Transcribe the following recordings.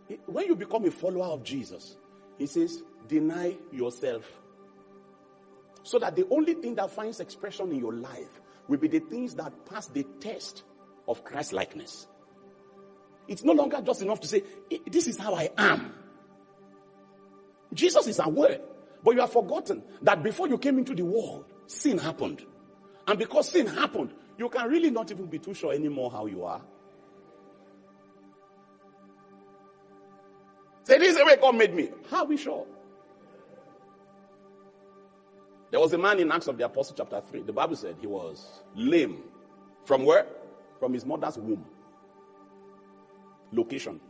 when you become a follower of Jesus, he says, deny yourself. So that the only thing that finds expression in your life will be the things that pass the test of Christ-likeness. It's no longer just enough to say, this is how I am. Jesus is aware. But you have forgotten that before you came into the world, sin happened. And because sin happened, you can really not even be too sure anymore how you are. Say, this is the way God made me. How are we sure? There was a man in Acts of the Apostles chapter 3. The Bible said he was lame. From where? From his mother's womb. Location.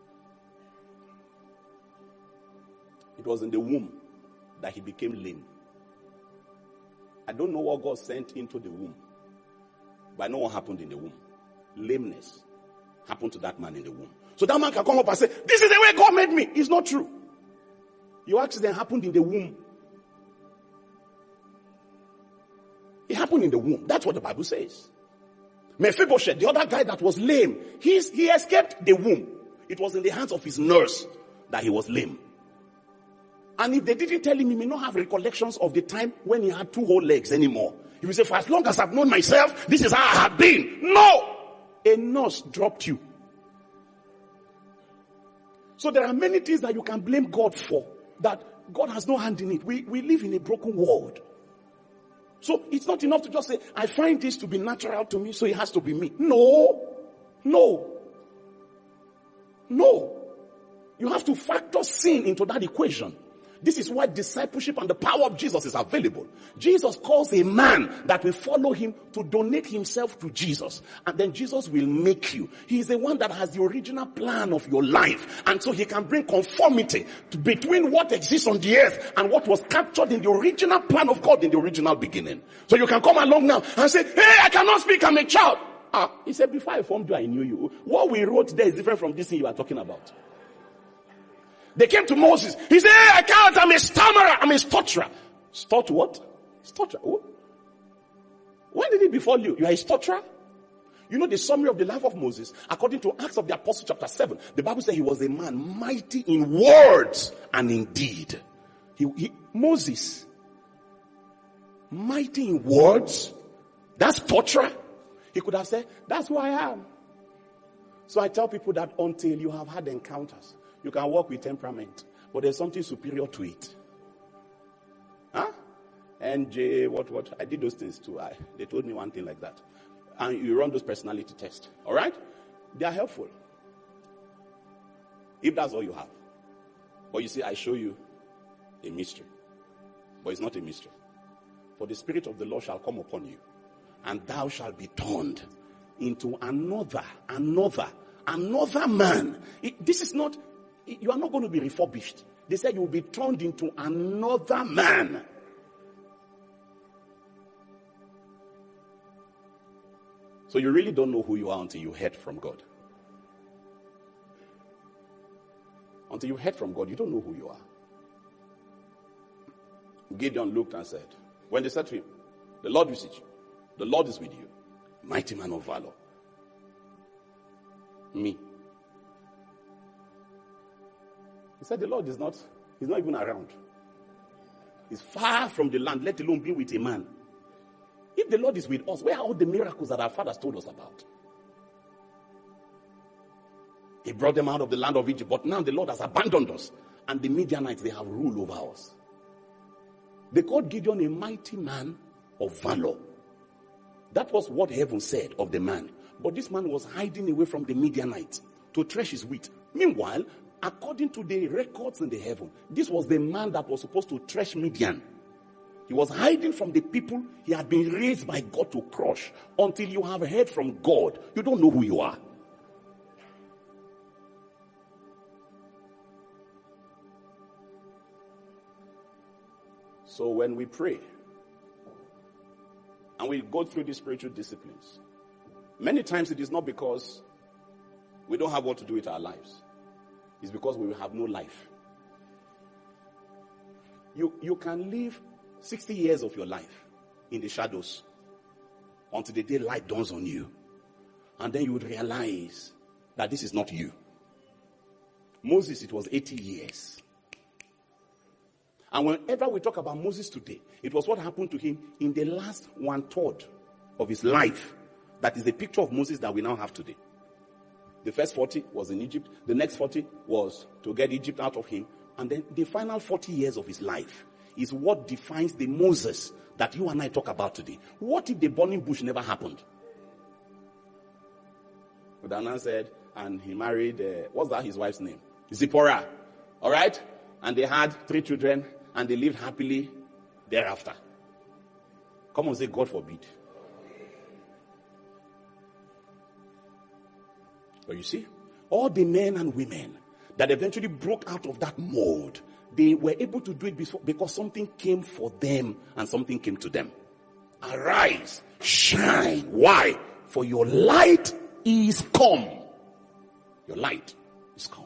It was in the womb that he became lame. I don't know what God sent into the womb, but I know what happened in the womb. Lameness happened to that man in the womb. So that man can come up and say, this is the way God made me. It's not true. Your accident happened in the womb. It happened in the womb. That's what the Bible says. Mephibosheth, the other guy that was lame, he escaped the womb. It was in the hands of his nurse that he was lame. And if they didn't tell him, he may not have recollections of the time when he had 2 whole legs anymore. He will say, for as long as I've known myself, this is how I have been. No! A nurse dropped you. So there are many things that you can blame God for, that God has no hand in it. We live in a broken world. So it's not enough to just say, I find this to be natural to me, so it has to be me. No. You have to factor sin into that equation. This is why discipleship and the power of Jesus is available. Jesus calls a man that will follow him to donate himself to Jesus. And then Jesus will make you. He is the one that has the original plan of your life. And so he can bring conformity between what exists on the earth and what was captured in the original plan of God in the original beginning. So you can come along now and say, hey, I cannot speak, I'm a child. He said, before I formed you, I knew you. What we wrote there is different from this thing you are talking about. They came to Moses. He said, hey, I can't, I'm a stammerer, I'm a stutterer. Stutter what? Stutterer. When did it befall you? You are a stutterer? You know the summary of the life of Moses, according to Acts of the Apostles chapter 7, the Bible says he was a man mighty in words and in deed. Moses, mighty in words, that's stutterer. He could have said, that's who I am. So I tell people that until you have had encounters, you can work with temperament, but there's something superior to it. NJ, what? I did those things too. They told me one thing like that. And you run those personality tests. All right? They are helpful. If that's all you have. But you see, I show you a mystery. But it's not a mystery. For the Spirit of the Lord shall come upon you, and thou shalt be turned into another man. This is not... You are not going to be refurbished. They said you will be turned into another man. So you really don't know who you are until you heard from God. Until you heard from God, you don't know who you are. Gideon looked and said, when they said to him, the Lord visits you. The Lord is with you. Mighty man of valor. Me. He said the Lord he's not even around. He's far from the land, let alone be with a man. If the Lord is with us, where are all the miracles that our fathers told us about? He brought them out of the land of Egypt, but now the Lord has abandoned us. And the Midianites, they have rule over us. They called Gideon a mighty man of valor. That was what heaven said of the man. But this man was hiding away from the Midianites to thresh his wheat. Meanwhile, according to the records in the heaven, this was the man that was supposed to thresh Midian. He was hiding from the people he had been raised by God to crush. Until you have heard from God, you don't know who you are. So when we pray, and we go through these spiritual disciplines, many times it is not because we don't have what to do with our lives. It's because we will have no life. You can live 60 years of your life in the shadows until the day light dawns on you. And then you would realize that this is not you. Moses, it was 80 years. And whenever we talk about Moses today, it was what happened to him in the last 1/3 of his life. That is the picture of Moses that we now have today. The first 40 was in Egypt. The next 40 was to get Egypt out of him. And then the final 40 years of his life is what defines the Moses that you and I talk about today. What if the burning bush never happened? Dana said, and he married, what's that his wife's name? Zipporah. All right? And they had 3 children, and they lived happily thereafter. Come on, say, God forbid. But you see, all the men and women that eventually broke out of that mold, they were able to do it because something came for them and something came to them. Arise, shine. Why? For your light is come. Your light is come.